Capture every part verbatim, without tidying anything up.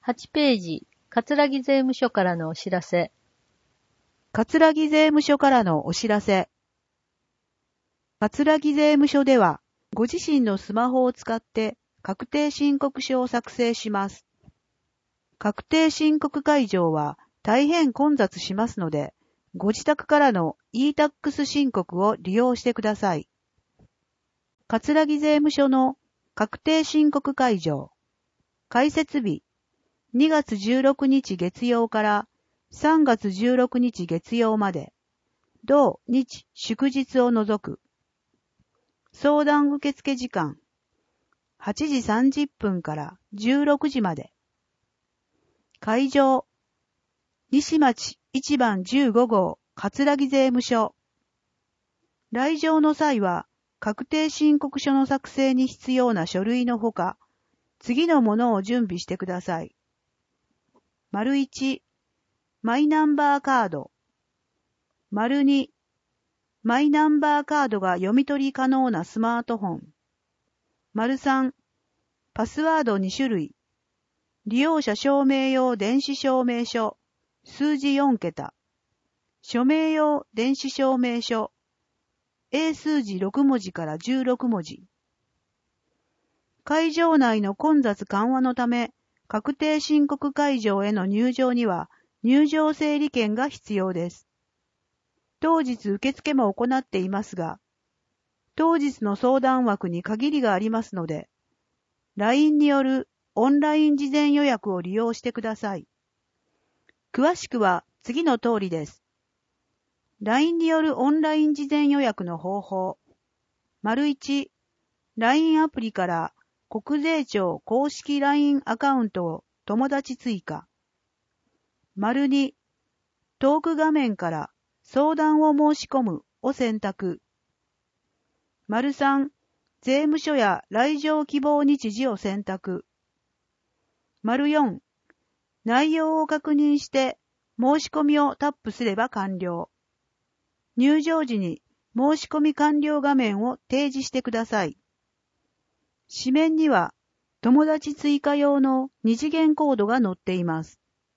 はちページ、葛城税務署からのお知らせ。 葛城税務署からのお知らせ。葛城税務署では、ご自身のスマホを使って確定申告書を作成します。確定申告会場は大変混雑しますので、ご自宅からの イータックス 申告を利用してください。葛城税務署の確定申告会場。開設日、にがつじゅうろくにち月曜からさんがつじゅうろくにち月曜まで、同日祝日を除く。相談受付時間、はちじさんじゅっぷんからじゅうろくじまで。会場、西町いちばんじゅうごごう葛城税務署。来場の際は、確定申告書の作成に必要な書類のほか、次のものを準備してください。丸いち、マイナンバーカード。丸に、マイナンバーカードが読み取り可能なスマートフォン。丸さん、パスワードにしゅるい。利用者証明用電子証明書、数字よんけた。署名用電子証明書、英数字ろくもじからじゅうろくもじ。会場内の混雑緩和のため、確定申告会場への入場には入場整理券が必要です。当日受付も行っていますが、当日の相談枠に限りがありますので、ライン によるオンライン事前予約を利用してください。詳しくは次の通りです。ライン によるオンライン事前予約の方法。丸いち、ライン アプリから国税庁公式 ライン アカウントを友達追加。丸に、トーク画面から相談を申し込むを選択。丸さん、税務署や来場希望日時を選択。丸よん、内容を確認して申し込みをタップすれば完了。入場時に申し込み完了画面を提示してください。紙面には友達追加用の二次元コードが載っています。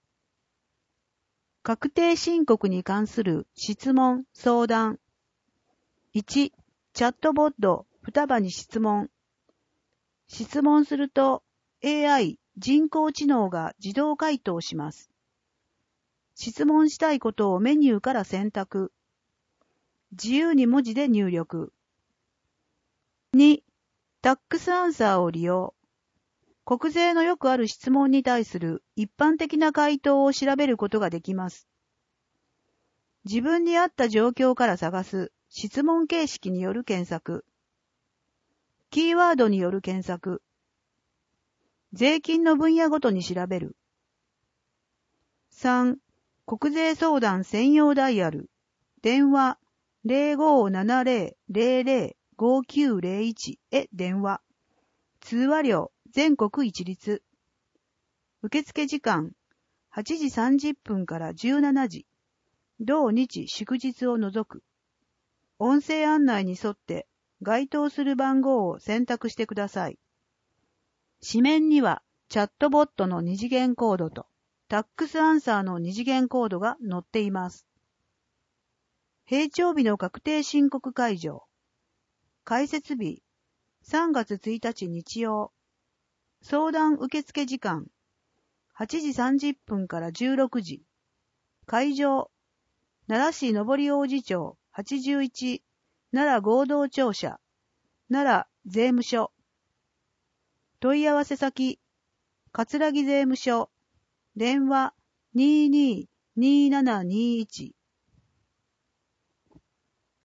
確定申告に関する質問・相談。いち、チャットボット双葉に質問。質問すると エーアイ 人工知能が自動回答します。質問したいことをメニューから選択。自由に文字で入力。に、タックスアンサーを利用。国税のよくある質問に対する一般的な回答を調べることができます。自分に合った状況から探す質問形式による検索。キーワードによる検索。税金の分野ごとに調べる。さん、国税相談専用ダイヤル。電話 ゼロごーななゼロ ゼロゼロ ごきゅうゼロいち へ電話。通話料全国一律。受付時間はちじさんじゅっぷんからじゅうしちじ。同日祝日を除く。音声案内に沿って該当する番号を選択してください。紙面にはチャットボットの二次元コードとタックスアンサーの二次元コードが載っています。閉庁日の確定申告会場。開設日、さんがつついたち日曜。相談受付時間、はちじさんじゅっぷんからじゅうろくじ。会場、奈良市上王子町はちじゅういち、奈良合同庁舎、奈良税務署。問い合わせ先、葛城税務署。電話 にーにーにーななにーいち